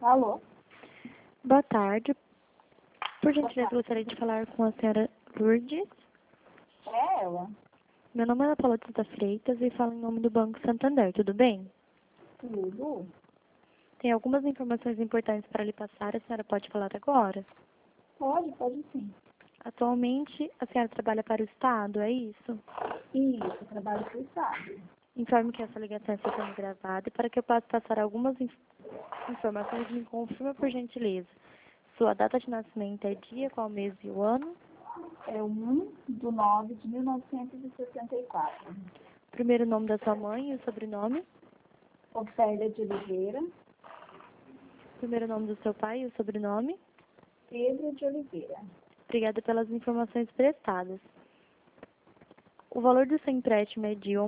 Alô? Boa tarde. Por Boa gentileza, tarde. gostaria de falar com a senhora Lourdes. É ela? Meu nome é Ana Paula da Freitas e falo em nome do Banco Santander. Tudo bem? Tudo? Tem algumas informações importantes para lhe passar. A senhora pode falar agora? Pode sim. Atualmente, a senhora trabalha para o Estado, é isso? Isso, eu trabalho para o Estado. Informe que essa ligação está sendo gravada e para que eu possa passar algumas informações, me confirma por gentileza. Sua data de nascimento é dia, qual mês e o ano? É 1/9 de 1964. Primeiro nome da sua mãe e o sobrenome? Ofélia de Oliveira, Primeiro nome do seu pai e o sobrenome? Pedro de Oliveira. Obrigada pelas informações prestadas. O valor do seu empréstimo é de R$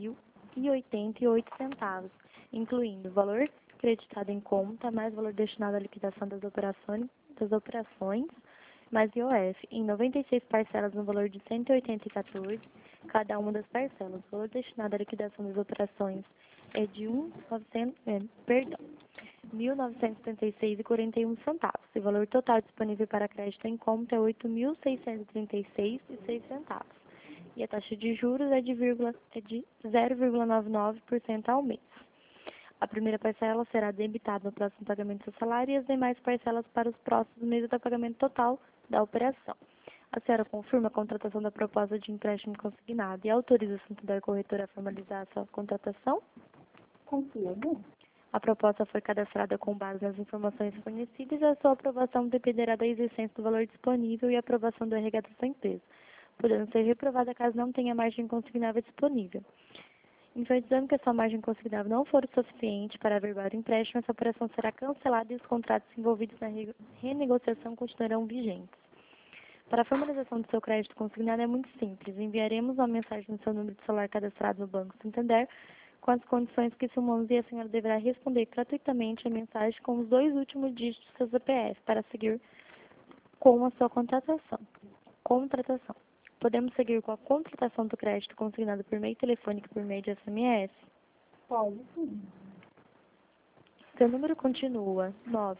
11.088, incluindo o valor creditado em conta, mais valor destinado à liquidação das operações, mais IOF, em 96 parcelas no valor de R$ 180,14, cada uma das parcelas. O valor destinado à liquidação das operações é de R$ 1.976,41. O valor total disponível para crédito em conta é R$ 8.636,06. E a taxa de juros é de 0,99% ao mês. A primeira parcela será debitada no próximo pagamento do seu salário e as demais parcelas para os próximos meses até o pagamento total da operação. A senhora confirma a contratação da proposta de empréstimo consignado e autoriza o Santander Corretora a formalizar a sua contratação? Consigo? A proposta foi cadastrada com base nas informações fornecidas e a sua aprovação dependerá da existência do valor disponível e aprovação do RH da sua empresa, podendo ser reprovada caso não tenha margem consignável disponível. Enfatizando que a sua margem consignável não for o suficiente para averbar o empréstimo, essa operação será cancelada e os contratos envolvidos na renegociação continuarão vigentes. Para a formalização do seu crédito consignado é muito simples. Enviaremos uma mensagem no seu número de celular cadastrado no Banco Santander com as condições que simulamos e a senhora deverá responder gratuitamente a mensagem com os 2 últimos dígitos do seu CPF para seguir com a sua contratação. Podemos seguir com a contratação do crédito consignado por meio telefônico e por meio de SMS? Pode sim. Seu número continua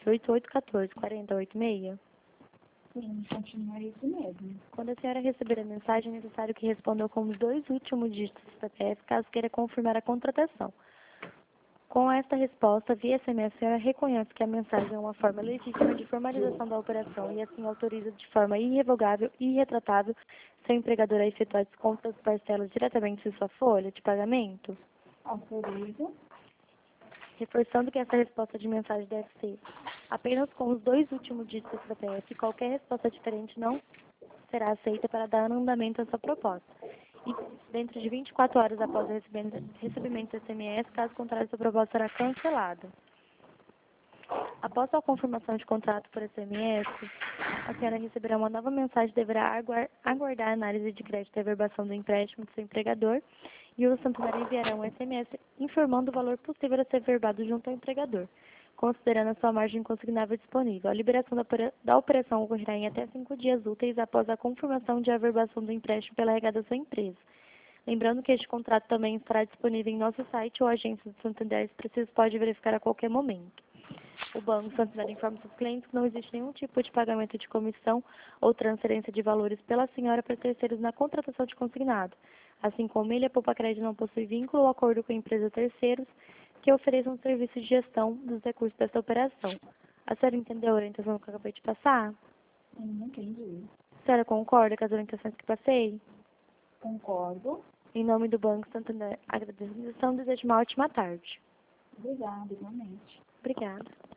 98814-4086? Sim, continua isso mesmo. Quando a senhora receber a mensagem, é necessário que responda com os 2 últimos dígitos do CPF, caso queira confirmar a contratação. Com esta resposta, via SMS, a senhora reconhece que a mensagem é uma forma legítima de formalização da operação e assim autoriza de forma irrevogável e irretratável seu empregador a efetuar desconto das parcelas diretamente em sua folha de pagamento? Autorizo? Reforçando que essa resposta de mensagem deve ser apenas com os 2 últimos dígitos do CPF, qualquer resposta diferente não será aceita para dar andamento à sua proposta. E dentro de 24 horas após o recebimento do SMS, caso contrário, sua proposta será cancelada. Após a confirmação de contrato por SMS, a senhora receberá uma nova mensagem e deverá aguardar a análise de crédito e averbação do empréstimo do seu empregador e o Santander enviará um SMS informando o valor possível a ser averbado junto ao empregador, considerando a sua margem consignável disponível. A liberação da operação ocorrerá em até 5 dias úteis após a confirmação de averbação do empréstimo pela RH da sua empresa. Lembrando que este contrato também estará disponível em nosso site ou agência do Santander, se preciso pode verificar a qualquer momento. O Banco Santander informa seus clientes que não existe nenhum tipo de pagamento de comissão ou transferência de valores pela senhora para terceiros na contratação de consignado. Assim como ele, a Poupa Crédito não possui vínculo ou acordo com a empresa terceiros que ofereçam serviço de gestão dos recursos dessa operação. A senhora entendeu a orientação que eu acabei de passar? Sim, entendi. A senhora concorda com as orientações que passei? Concordo. Em nome do Banco Santander, agradeço a atenção e desejo uma ótima tarde. Obrigada, igualmente. Obrigada.